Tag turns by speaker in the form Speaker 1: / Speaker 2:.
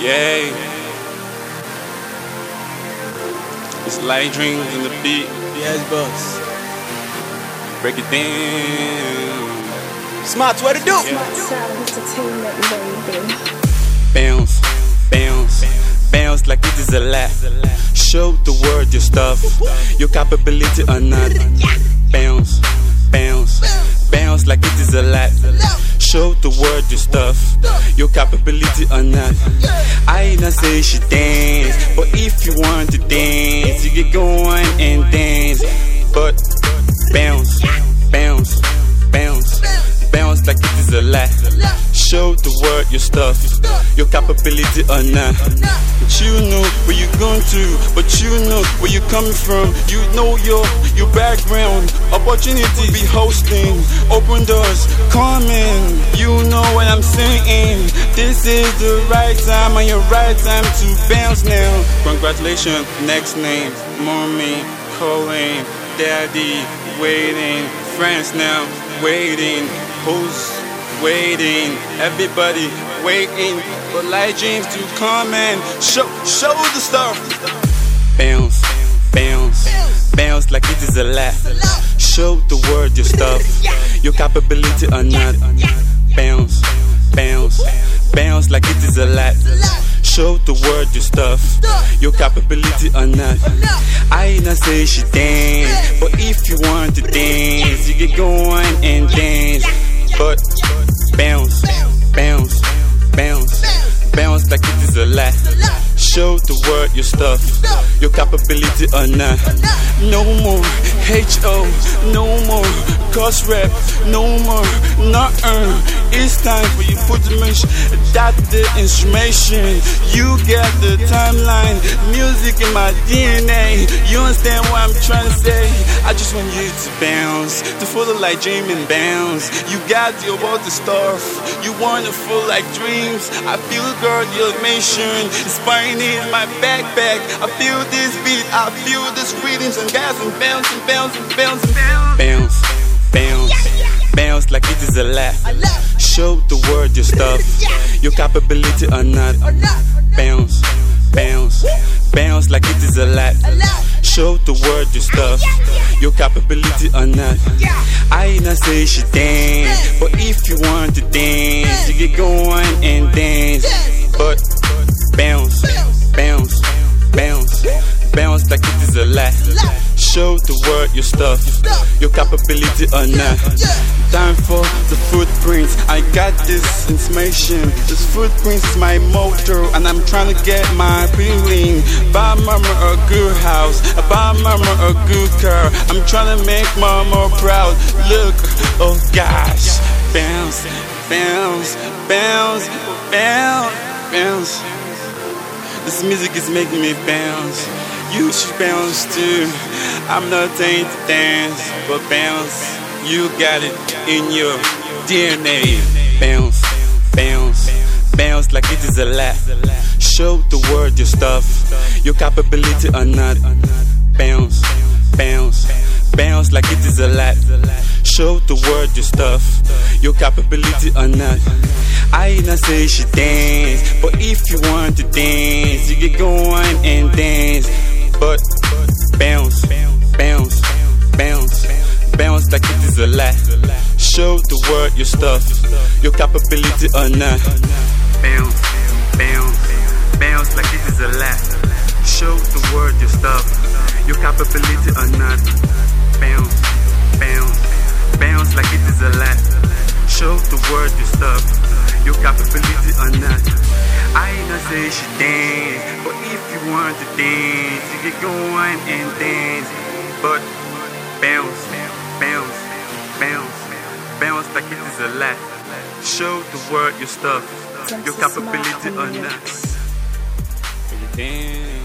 Speaker 1: Yeah. It's light dreams in the beat.
Speaker 2: Yes, boss.
Speaker 1: Break it down.
Speaker 2: Smart, what to do?
Speaker 3: Smart Sound Entertainment, baby.
Speaker 1: Bounce, bounce, bounce like it is a lie. Show the world your stuff, your capability or not. Bounce, bounce, bounce like it is a lie. Show the world your stuff, your capability or not. I not say she dance, but if you want to dance, you get going and dance. But bounce, bounce, bounce, bounce like it is a lie. Show the world your stuff, your capability or not. But you know where you're going to, but you know where you're coming from. You know your background, opportunity be hosting, open doors, coming. You know what I'm saying. This is the right time and your right time to bounce now. Congratulations, next name, mommy, calling, daddy, waiting, friends now, waiting, who's waiting, everybody waiting for light dreams to come and show the stuff. Bounce, bounce, bounce like it is a lie. Show the world your stuff, your capability or not. Bounce, bounce, bounce like it is a lie. Show the world your stuff, your capability or not. I not say she dance, but if you want to dance, you get going and dance. But bounce, bounce, bounce, bounce like it is a lie. Show the world your stuff, your capability or not. No more H.O., no more cost rep, no more nothing. It's time for you put the mission, that the instrumentation. You get the timeline, music in my DNA. You understand what I'm trying to say? I just want you to bounce, to follow like dream and bounce. You got your world to stuff, you want to feel like dreams. I feel girl, your mission, inspiring in my backpack. I feel this beat, I feel this rhythms and gas and bounce and bounce and bounce and bounce. Bounce, bounce like it is a lie. Show the world your stuff, your capability or not. Bounce, bounce, bounce like it is a lie. Show the world your stuff, your capability or not. I not say she dance, but if you want to dance, you get going and dance. But bounce, bounce, bounce, bounce like it is a lie. Show the world your stuff, your capability or not. Time for the footprints, I got this information. This footprints is my motto, and I'm trying to get my feeling. Buy mama a good house, buy mama a good car. I'm trying to make mama proud. Look, oh gosh, bounce, bounce, bounce, bounce, bounce. This music is making me bounce. You should bounce too. I'm not saying to dance, but bounce. You got it in your DNA. Bounce, bounce, bounce like it is a lie. Show the world your stuff, your capability or not. Bounce, bounce, bounce like it is a lie. Show the world your stuff, your capability or not. I not say she dance, but if you want to dance, you get going and dance. But bounce, bounce, bounce, bounce like it is a lie. Show the world your stuff, your capability or not. Bounce, bounce, bounce like it is a lie. Show the world your stuff, your capability or not. Bounce, bounce, bounce like it is a lie. Show the world your stuff, your capability or not. I not say she dance, but if you want to dance, you get going and dance. But bounce, bounce, bounce, bounce like it is a lie. Show the world your stuff, your capability or not. Dance.